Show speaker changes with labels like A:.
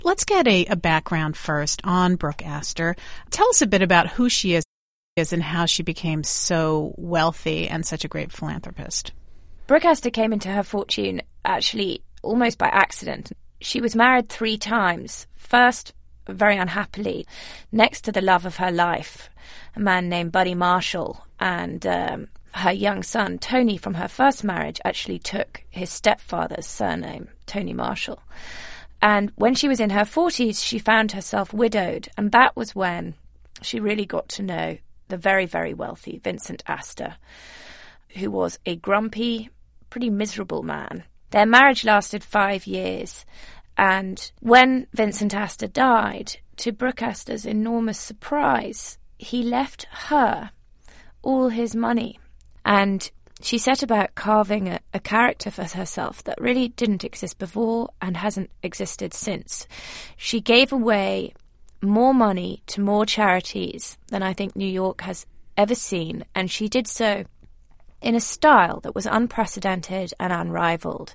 A: Let's get a background first on Brooke Astor. Tell us a bit about who she is and how she became so wealthy and such a great philanthropist.
B: Brooke Astor came into her fortune actually almost by accident. She was married 3 times. First, very unhappily, next to the love of her life, a man named Buddy Marshall, and her young son, Tony, from her first marriage, actually took his stepfather's surname, Tony Marshall. And when she was in her 40s, she found herself widowed, and that was when she really got to know the very, very wealthy Vincent Astor, who was a grumpy, pretty miserable man. Their marriage lasted 5 years, and when Vincent Astor died, to Brooke Astor's enormous surprise, he left her all his money. And she set about carving a character for herself that really didn't exist before and hasn't existed since. She gave away more money to more charities than I think New York has ever seen, and she did so in a style that was unprecedented and unrivaled.